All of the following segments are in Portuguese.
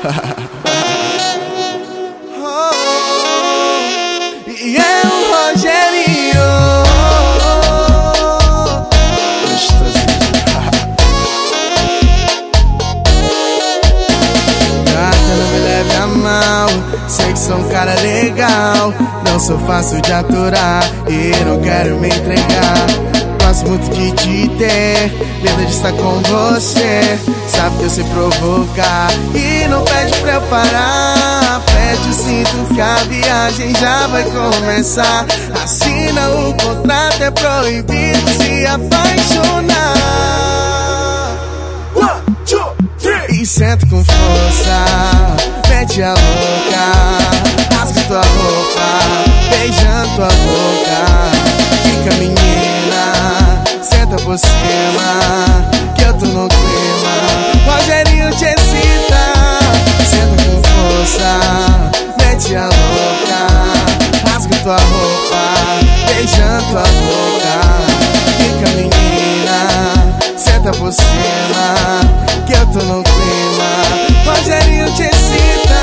E é o Rogerinho. Gata, não me leve a mal, sei que sou um cara legal, não sou fácil de aturar e não quero me entregar. Gosto muito de te ter, medo de estar com você. Sabe que eu sei provocar e não pede pra eu parar. Pede o cinto que a viagem já vai começar. Assina o contrato, é proibido se apaixonar. 1, 2, 3. E senta com força, mete a louca, rasga tua roupa, beijando tua boca. Fica menina, senta por cima, que eu tô no clima. Rogerinho te excita. Senta com força, mete a louca, rasga tua roupa, beijando tua boca. Fica menina, senta por cima, que eu tô no clima. Rogerinho te excita.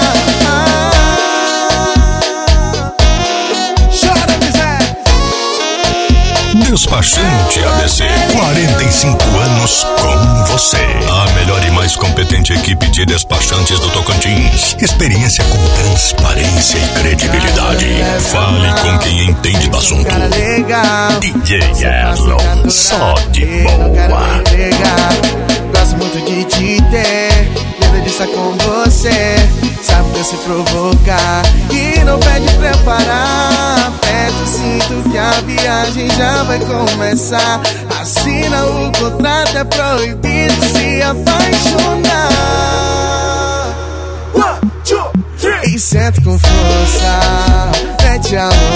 Despachante ABC, 45 anos com você. A melhor e mais competente equipe de despachantes do Tocantins. Experiência com transparência e credibilidade. Fale com quem entende do assunto. DJ Erlon, só de boa. Gosto muito de te ter, medo de estar com você. Sabe que eu sei provocar e não pede pra eu parar. Aperta o cinto que a viagem já vai começar. Assina o contrato, é proibido se apaixonar. 1, 2, 3. E senta com força, mete a